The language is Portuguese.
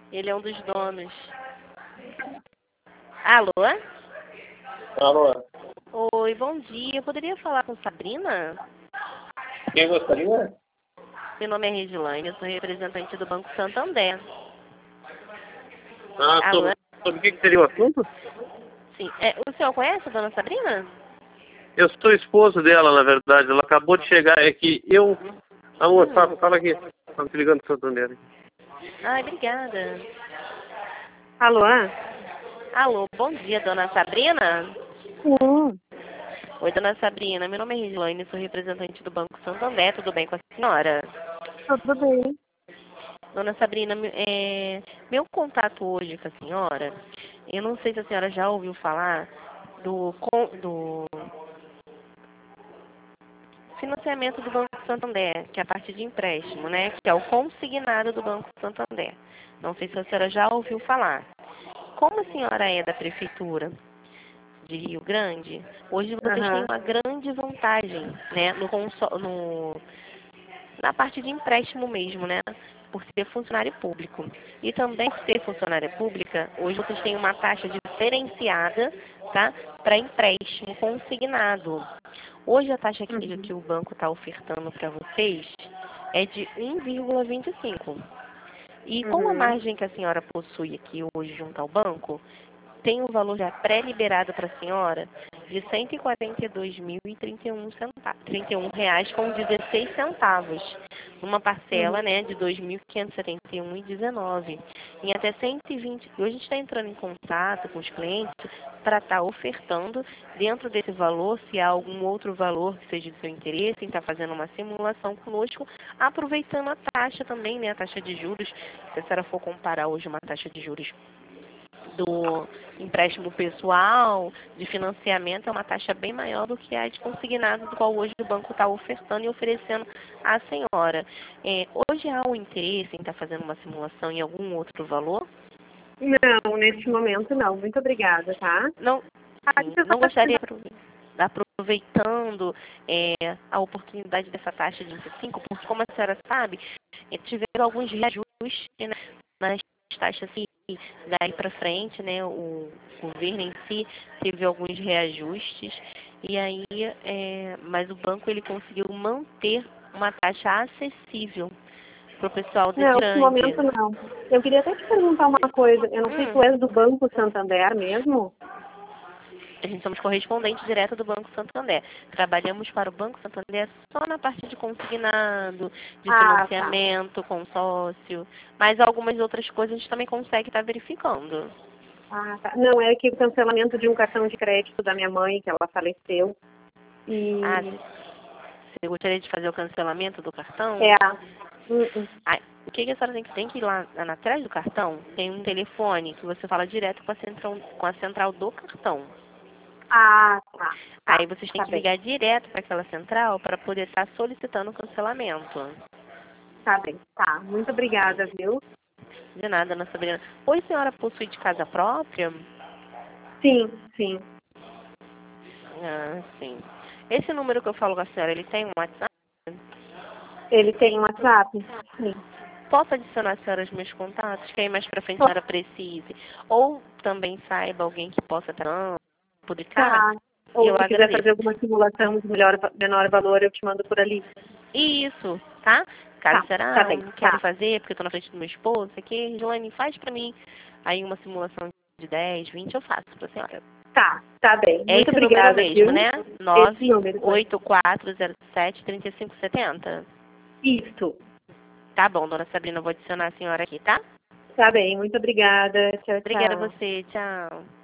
Ele é um dos donos. Alô? Alô? Oi, bom dia. Eu poderia falar com Sabrina? Quem gostaria? Meu nome é Regilaine, eu sou representante do Banco Santander. Sobre o que seria o assunto? Sim. O senhor conhece a dona Sabrina? Eu sou esposo dela, na verdade. Ela acabou de chegar. É que eu... Amor, fala aqui. Estava te ligando do Santander. Ai, obrigada. Alô? Alô, bom dia, dona Sabrina? Sim. Oi, dona Sabrina. Meu nome é Regilaine, sou representante do Banco Santander. Tudo bem com a senhora? Tudo bem. Dona Sabrina, meu contato hoje com a senhora, eu não sei se a senhora já ouviu falar do financiamento do Banco Santander, que é a parte de empréstimo, né? Que é o consignado do Banco Santander. Não sei se a senhora já ouviu falar. Como a senhora é da Prefeitura de Rio Grande, hoje vocês têm uma grande vantagem, né? Na parte de empréstimo mesmo, né? Por ser funcionário público. E também por ser funcionária pública, hoje vocês têm uma taxa diferenciada, tá? Para empréstimo consignado. Hoje a taxa que o banco está ofertando para vocês é de 1,25. E com a margem que a senhora possui aqui hoje junto ao banco, tem um valor já pré-liberado para a senhora de R$ 142.031,16, numa parcela, né, de R$ 2.571,19. Em até 120. Hoje a gente está entrando em contato com os clientes para estar ofertando dentro desse valor, se há algum outro valor que seja de seu interesse, em estar fazendo uma simulação conosco, aproveitando a taxa também, né, a taxa de juros. Se a senhora for comparar hoje uma taxa de juros do empréstimo pessoal, de financiamento, é uma taxa bem maior do que a de consignado, do qual hoje o banco está ofertando e oferecendo à senhora. Hoje há um interesse em estar fazendo uma simulação em algum outro valor? Não, neste momento não. Muito obrigada, tá? Não, não gostaria, aproveitando a oportunidade dessa taxa de 25, porque como a senhora sabe, tiveram alguns reajustes, né, nas taxas assim, daí para frente, né, o governo em si teve alguns reajustes e aí, mas o banco ele conseguiu manter uma taxa acessível para o pessoal de Não, neste grande. momento não. Eu queria até te perguntar uma coisa. Eu não sei se tu és do Banco Santander mesmo? A gente somos correspondente direto do Banco Santander. Trabalhamos para o Banco Santander só na parte de consignado, de financiamento, consórcio, mas algumas outras coisas a gente também consegue estar verificando. Tá. Não, é que o cancelamento de um cartão de crédito da minha mãe, que ela faleceu. E... Você gostaria de fazer o cancelamento do cartão? O que a senhora tem que ir lá atrás do cartão? Tem um telefone que você fala direto com a central do cartão. Tá. Aí vocês têm que ligar direto para aquela central para poder estar solicitando o cancelamento. Tá bem, tá. Muito obrigada, viu? De nada, dona Sabrina. Hoje a senhora possui de casa própria? Sim. Sim. Esse número que eu falo com a senhora, ele tem um WhatsApp? Ele tem um WhatsApp? Sim. Posso adicionar a senhora aos meus contatos, que aí mais pra frente a senhora precise. Ou também saiba alguém que possa publicar. Ou se quiser fazer alguma simulação de menor valor, eu te mando por ali. Isso, tá? Caso será, tá bem, quero fazer, porque eu tô na frente do meu esposo, aqui, Regilaine, faz pra mim aí uma simulação de 10, 20, eu faço pra senhora. Tá bem. É Muito esse obrigada, número mesmo, viu? né? 98407-3570. Isso. Tá bom, dona Sabrina, eu vou adicionar a senhora aqui, tá? Tá bem, muito obrigada. Tchau. Obrigada a você, tchau.